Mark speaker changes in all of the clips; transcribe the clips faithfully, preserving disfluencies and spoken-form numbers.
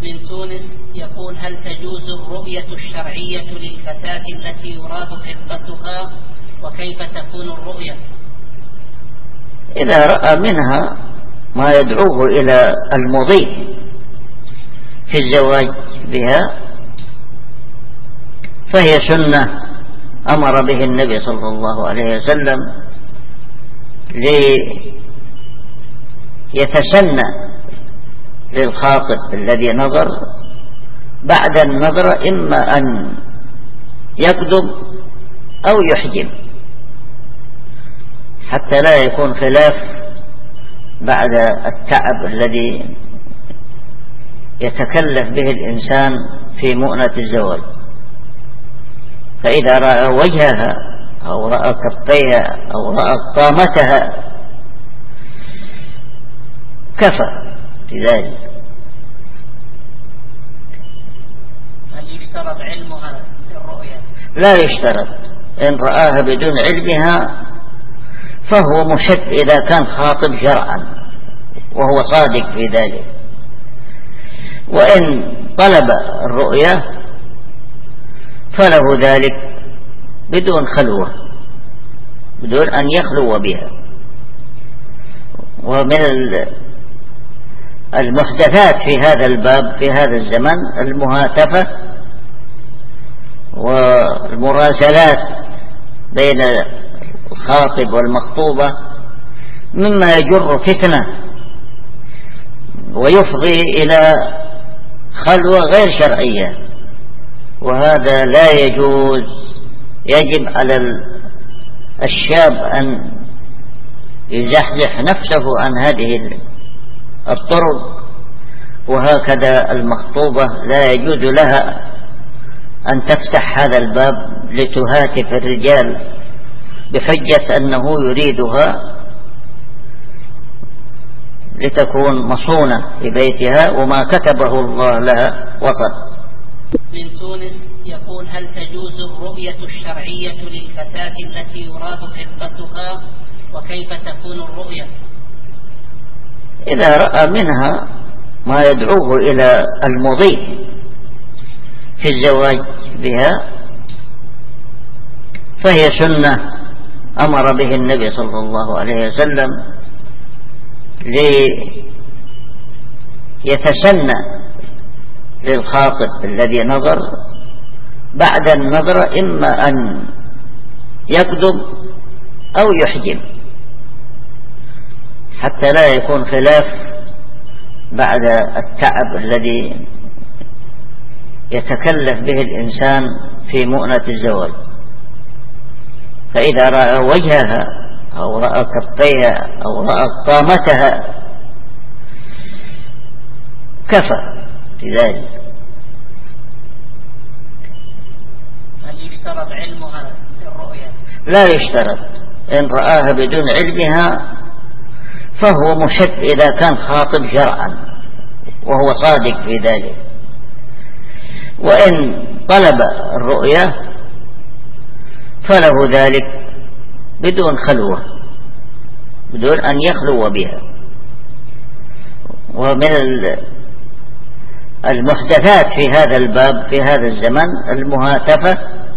Speaker 1: من تونس يقول: هل تجوز الرؤية الشرعية للفتاة التي يراد خطبتها، وكيف تكون الرؤية؟
Speaker 2: إذا رأى منها ما يدعوه إلى المضي في الزواج بها فهي سنة أمر به النبي صلى الله عليه وسلم ليتسنى للخاطب الذي نظر بعد النظر إما أن يكذب أو يحجم، حتى لا يكون خلاف بعد التعب الذي يتكلف به الإنسان في مؤنة الزواج. فإذا رأى وجهها أو رأى كفيها أو رأى قامتها كفى بذلك.
Speaker 1: هل يشترط علمها للرؤية؟
Speaker 2: لا يشترط، إن رآها بدون علمها فهو محب إذا كان خاطب شرعا وهو صادق في ذلك. وإن طلب الرؤية فله ذلك بدون خلوة، بدون أن يخلو بها. ومن المحدثات في هذا الباب في هذا الزمن المهاتفة والمراسلات بين الخاطب والمخطوبة، مما يجر فتنة ويفضي إلى خلوة غير شرعية، وهذا لا يجوز. يجب على الشاب أن يزحزح نفسه عن هذه الطرق، وهكذا المخطوبة لا يجوز لها أن تفتح هذا الباب لتهاتف الرجال بحجة أنه يريدها لتكون مصونة في بيتها وما كتبه الله لها وصل.
Speaker 1: من تونس يقول: هل تجوز الرؤية الشرعية للفتاة التي يراد خطبتها، وكيف تكون الرؤية؟
Speaker 2: إذا رأى منها ما يدعوه إلى المضي في الزواج بها فهي سنة أمر به النبي صلى الله عليه وسلم ليتسنى للخاطب الذي نظر بعد النظر إما أن يكذب أو يحجم، حتى لا يكون خلاف بعد التعب الذي يتكلف به الإنسان في مؤنة الزواج. فإذا رأى وجهها أو رأى كفيها أو رأى قامتها كفى بذلك.
Speaker 1: هل يشترط علمها للرؤية؟
Speaker 2: لا يشترط، إن رآها بدون علمها فهو محب إذا كان خاطب شرعا وهو صادق في ذلك. وإن طلب الرؤية فله ذلك بدون خلوة، بدون أن يخلو بها. ومن المحدثات في هذا الباب في هذا الزمن المهاتفة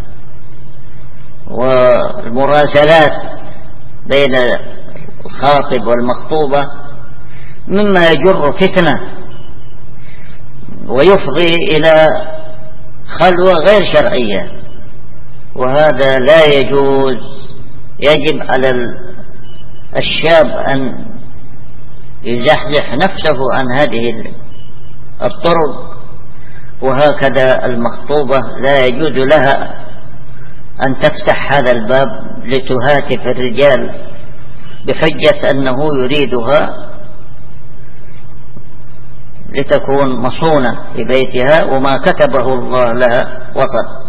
Speaker 2: والمراسلات بين الخاطب والمخطوبة، مما يجر فتنة ويفضي إلى خلوة غير شرعية، وهذا لا يجوز. يجب على الشاب أن يزحزح نفسه عن هذه الطرق، وهكذا المخطوبة لا يجوز لها أن تفتح هذا الباب لتهاتف الرجال بحجة أنه يريدها لتكون مصونة في بيتها وما كتبه الله لها وصل.